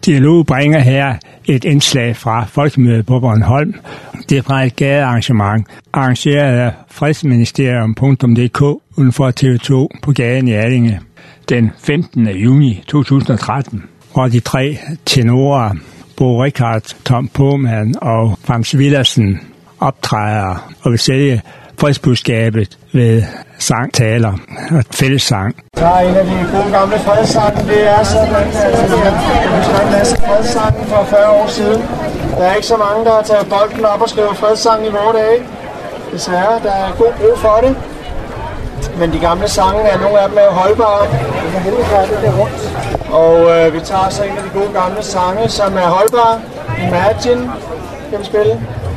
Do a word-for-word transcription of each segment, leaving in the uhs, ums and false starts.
Dialog bringer her et indslag fra Folkemødet på Bornholm. Det er fra et gadearrangement, arrangeret af fredsministerium punktum d k uden for T V to på gaden i Allinge den femtende juni to tusind og tretten, hvor de tre tenorer, Bo Richardt, Tom Pohlmann og Frans Villersen, optræder og vil sælge fredsbudskabet ved sangtaler og fællessang. Der er en af de gode gamle fredssange, det er sådan, at vi skrev en masse fredssange for fyrre år siden. Der er ikke så mange, der har taget bolden op og skrevet fredssange i vore dage. Desværre, der er god brug for det. Men de gamle sange, er nogle af dem er holdbare. Og øh, vi tager så en af de gode gamle sange, som er holdbare. Imagine, kan vi spille.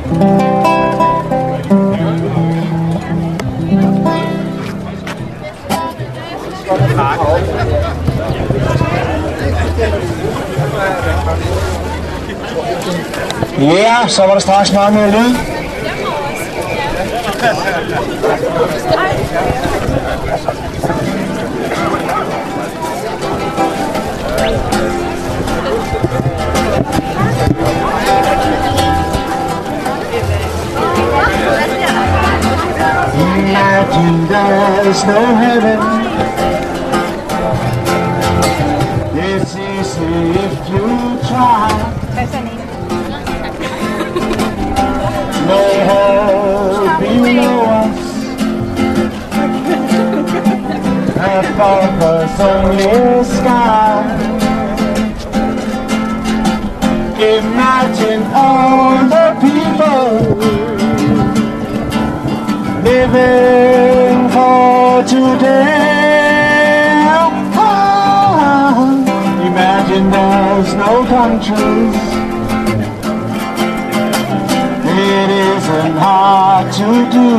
Ja, yeah, så var der straks meget mere lyd. Imagine there's no heaven. It's easy if you try. No hope below us. Above us only sky. Imagine all the people living for today. Oh, imagine there's no countries. It isn't hard to do.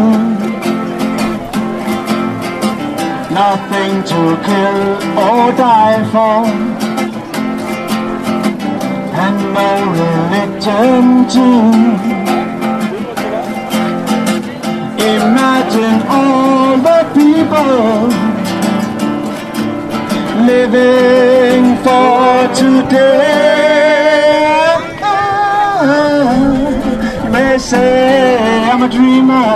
Nothing to kill or die for, and no religion too. Imagine all the people living for today. You may say I'm a dreamer,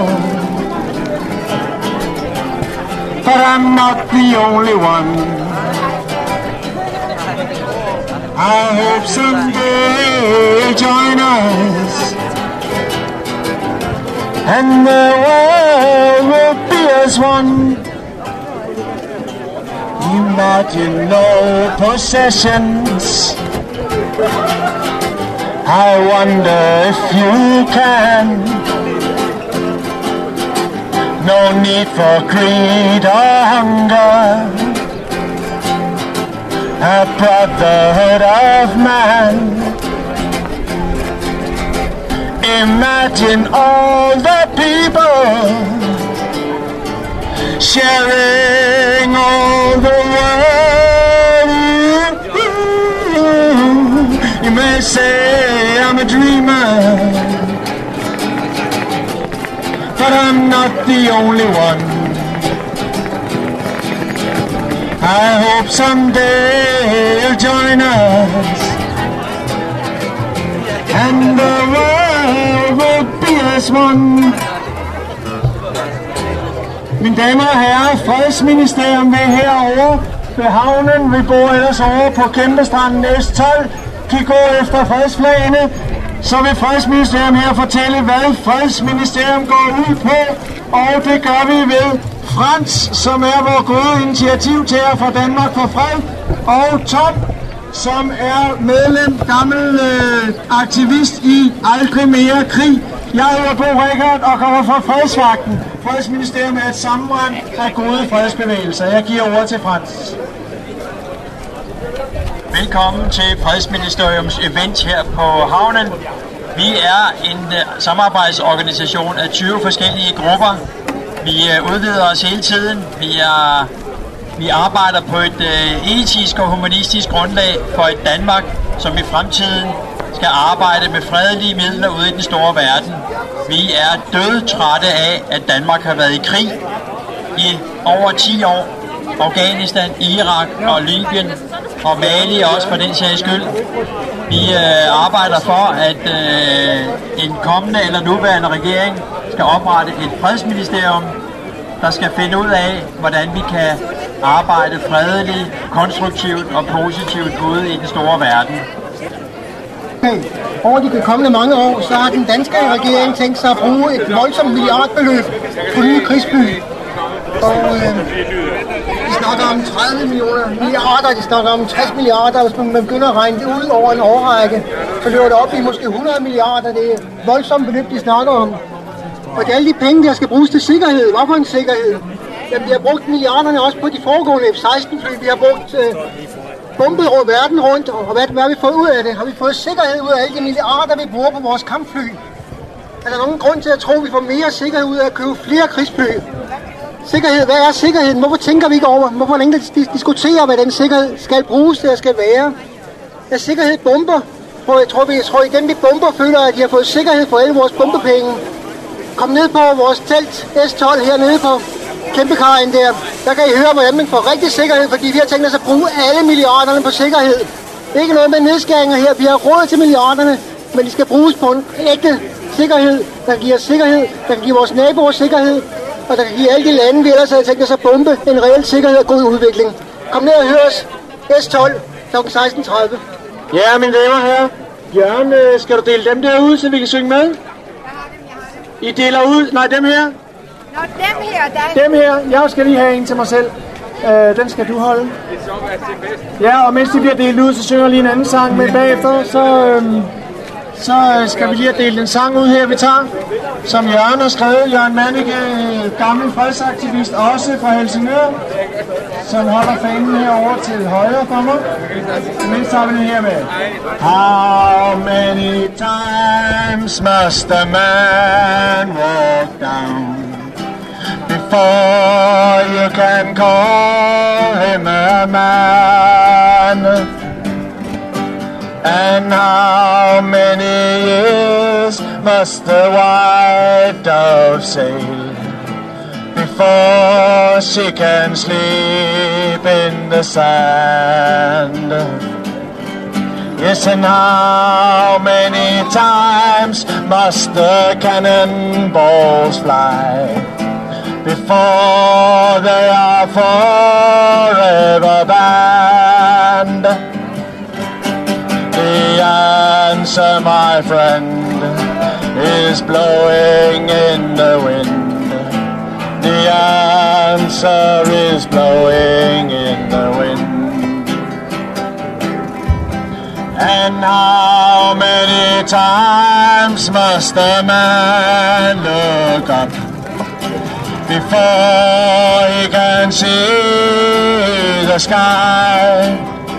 but I'm not the only one. I hope someday you'll join us, and the world will be as one. Imagine no possessions. I wonder if you can. No need for greed or hunger. A brotherhood of man. Imagine all the people sharing all the world. You may say I'm a dreamer, but I'm not the only one. I hope someday you'll join us, and the world will be as one. Mine damer og herrer, fredsministerium vil herovre ved havnen. Vi bor ellers over på Kæmpestranden S tolv. Kan gå efter fredsflagene. Så vil fredsministerium her fortælle, hvad fredsministerium går ud på. Og det gør vi ved Frans, som er vores gode initiativtager for Danmark for fred. Og Tom, som er medlem, gammel øh, aktivist i Aldrig Mere Krig. Jeg hedder Bo Richardt og kommer fra Fredsvagten. Fredsministerium er et sammenrend af gode fredsbevægelser. Jeg giver ordet til Frans. Velkommen til Fredsministeriums event her på havnen. Vi er en uh, samarbejdsorganisation af tyve forskellige grupper. Vi uh, udvider os hele tiden. Vi, er, vi arbejder på et uh, etisk og humanistisk grundlag for et Danmark, som i fremtiden skal arbejde med fredelige midler ude i den store verden. Vi er dødtrætte af, at Danmark har været i krig i over ti år. Afghanistan, Irak og Libyen. og Mali også for den sags skyld. Vi øh, arbejder for, at øh, en kommende eller nuværende regering skal oprette et fredsministerium, der skal finde ud af, hvordan vi kan arbejde fredeligt, konstruktivt og positivt ude i den store verden. Okay. Over de kommende mange år, så har den danske regering tænkt sig at bruge et voldsomt milliardbeløb på nye krigsfly. Og øh, de snakker om tredive millioner milliarder, de snakker om tres milliarder, hvis man begynder at regne det ud over en årrække, så løber det op i måske hundrede milliarder. Det er et voldsomt beløb, de snakker om. Og det er alle de penge, der skal bruges til sikkerhed. Hvorfor en sikkerhed? Jamen, vi har brugt milliarderne også på de foregående F seksten fly. Vi har brugt øh, bombet rundt verden rundt, og hvad, hvad har vi fået ud af det? Har vi fået sikkerhed ud af alle de milliarder, vi bruger på vores kampfly? Er der nogen grund til at tro, at vi får mere sikkerhed ud af at købe flere krigsfly? Sikkerhed, hvad er sikkerheden? Hvorfor tænker vi ikke over? Hvorfor længe de diskuterer, hvad den sikkerhed skal bruges til og skal være? Er sikkerhed bomber? Jeg tror, vi, jeg tror, at dem, vi bomber, føler, at de har fået sikkerhed for alle vores bombepenge. Kom ned på vores telt S tolv hernede på kæmpekaren der. Der kan I høre, hvordan man får rigtig sikkerhed, fordi vi har tænkt os at bruge alle milliarderne på sikkerhed. Ikke noget med nedskæringer her. Vi har råd til milliarderne, men de skal bruges på en ægte sikkerhed, der giver sikkerhed, der kan give vores naboer sikkerhed, og der kan give alle de lande, vi ellers havde tænkt os at bombe, en reel sikkerhed og god udvikling. Kom ned og hør os. S tolv klokken seksten tredive. Ja, mine damer og herrer. Bjørn, skal du dele dem der ud, så vi kan synge med? I deler ud? Nej, dem her. Nå, dem her, der... Dem her. Jeg skal lige have en til mig selv. Øh, den skal du holde. Ja, og mens de bliver delt ud, så synger jeg lige en anden sang med bagefter. Så, øhm, så skal vi lige have delt en sang ud her, vi tager. Som Jørgen har skrevet. Jørgen Manneke, gammel fredsaktivist, også fra Helsingør. Som holder fanen herovre til højre for mig. Mens tager vi den her med. How many times must a man walk down before you can call him a man? And how many years must the white dove sail before she can sleep in the sand? Yes, and how many times must the cannonballs fly before they are forever banned? The answer, my friend, is blowing in the wind. The answer is blowing in the wind. And how many times must a man look up before he can see the sky?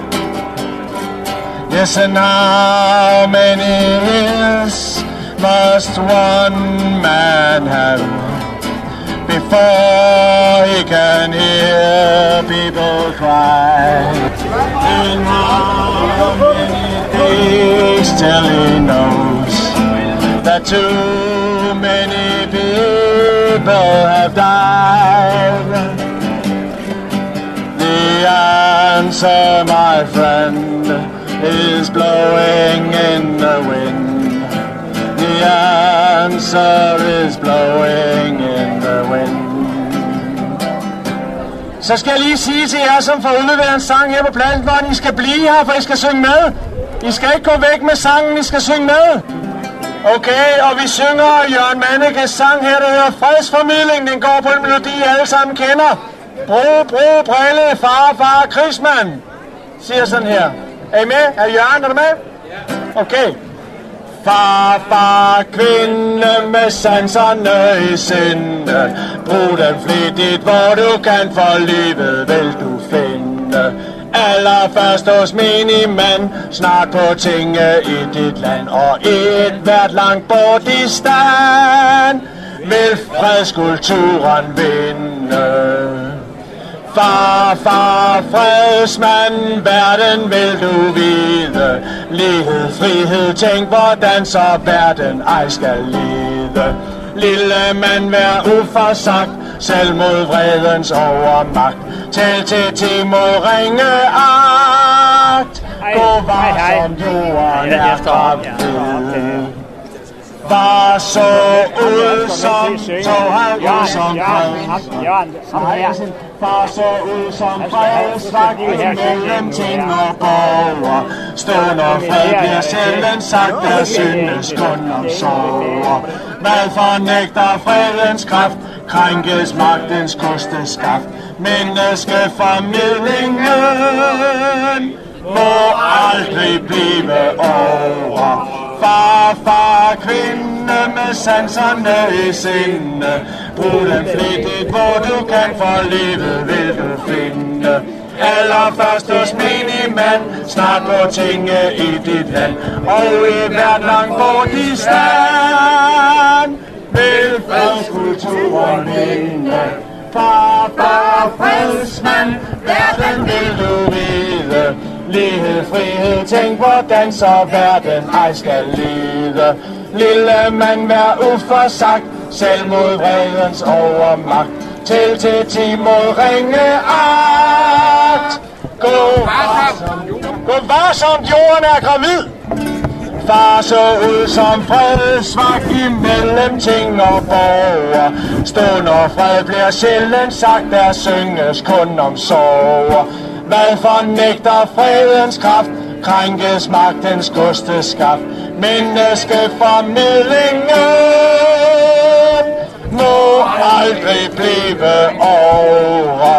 Yes, and how many years must one man have before he can hear people cry? And how many days till he knows that too many people have died? The answer, my friend, is blowing in the wind. The answer is blowing in the wind. Så skal jeg lige sige til jer, som får udleveret en sang her på Planetbånd, I skal blive her, for I skal synge med. I skal ikke gå væk med sangen, I skal synge med. Okay, og vi synger Jørgen Mannekes sang her, der hedder Fredsformidling. Den går på en melodi, I alle sammen kender. Brug, brug, brille, far, far, krigsmand. Siger sådan her. Er I med? Er Jørgen, er du med? Okay. Far, far, kvinde med sanserne i sinde. Brug den flittigt, hvor du kan, for livet vil du finde. Allerførst hos minimand, snart på tinge i dit land. Og et hvert langt bort i stand, vil fredskulturen vinde. Far, far, fredsmand, verden vil du vide. Lighed, frihed, tænk hvordan så verden ej skal lide. Lille mand, vær uforsagt, selv mod vredens overmagt. Tæl til ti mod ringe arm. Gå varsomt, jorden er kraftig. Var så ud som tog han ud som fred. Var så ud som fred, svagt imellem ting og borger. Stående og fred bliver sjældent sagt, der synes kun om sorger. Hvad fornægter fredens kraft, krænkes magtens kosteskaft. Menneskeformidlingen må aldrig blive over. Far, far, kvinde med sanserne i sinde. Brug dem flittigt, hvor du kan, for livet vil du finde. Allerførst hos menigmand, snart på tinge i dit land. Og i hvert langt bort i stand, vil fredskulturen vinde. Far, far, fredsmand, verden vil du vide. Lighed, frihed, tænk hvordan så verden ej skal lide. Lille mand, vær uforsagt, selv mod vredens overmagt. Til til ti mod ringeagt. Gå varsomt, gå varsomt, jorden er gravid. Far så ud som fred, svagt imellem ting og borger. Stående og fred bliver sjældent sagt, der synges kun om sorger. Hvad fornægter fredens kraft, krænkes magtens kosteskaft. Menneskeformidlingen må aldrig blive over.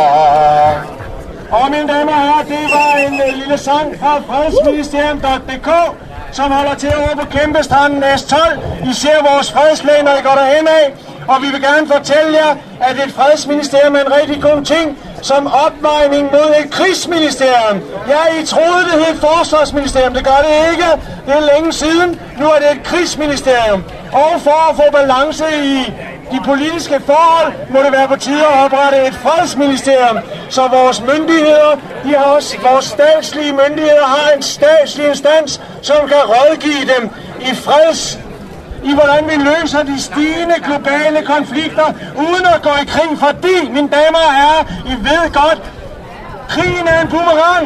Og mine damer og herrer, det var en uh, lille sang fra fredsministerium punktum d k, som holder til over på Kæmpestranden S tolv. I ser vores fredslæg, når I går derhen af. Og vi vil gerne fortælle jer, at et fredsministerium er en rigtig god ting, som opvejning mod et krigsministerium. Ja, I troede, det hed forsvarsministerium. Det gør det ikke. Det er længe siden. Nu er det et krigsministerium. Og for at få balance i de politiske forhold, må det være på tide at oprette et fredsministerium. Så vores myndigheder, de har også, vores statslige myndigheder har en statslig instans, som kan rådgive dem i freds i hvordan vi løser de stigende globale konflikter, uden at gå i krig, fordi, mine damer og herrer, I ved godt, krigen er en boomerang.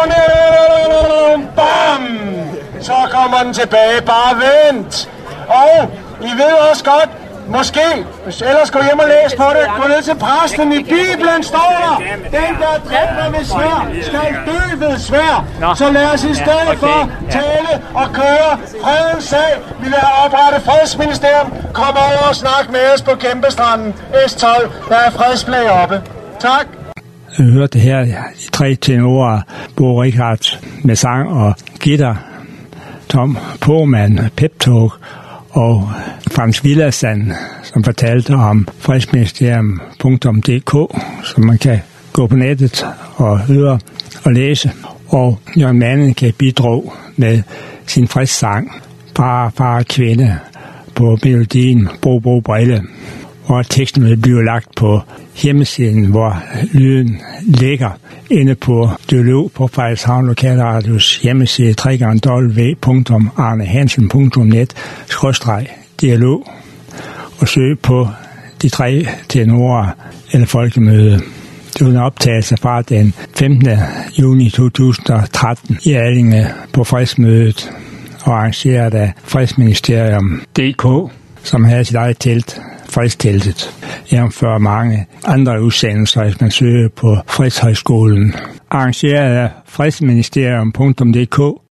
Bam! Så kommer den tilbage, bare vent. Og I ved også godt, måske, hvis ellers gå hjem og læs på det, gå ned til præsten, i Bibelen står der, den der dræber ved svær, skal dø ved svær. Så lad os i stedet for tale og køre fredens sag. Vi vil have oprettet fredsministerium. Kom over og snak med os på Kæmpestranden S tolv. Der er fredsflag oppe. Tak. Jeg hørte her de tre tenorer, Bo Richards med sang og guitar, Tom Pohmann, pep-talk, og Frans Villadsand, som fortalte om fredsministerium punktum d k, som man kan gå på nettet og høre og læse. Og Jørgen Mannen kan bidrage med sin fredssang, Far, far, kvinde, på melodien Bro, bro, brille. Og teksten vil blive lagt på hjemmesiden, hvor lyden ligger inde på Dialog på Frederikshavn Lokalradios hjemmeside w w w punktum arnehansen punktum net skråstreg dialog og søg på de tre tenorer eller folkemøde. Det var en optagelse fra den femtende juni to tusind og tretten i Allinge på fredsmødet og arrangeret af fredsministerium punktum d k, som havde sit eget telt, fredsteltet, jævnfør mange andre udsendelser, hvis man søger på Fredshøjskolen. Arrangeret af fredsministerium punktum d k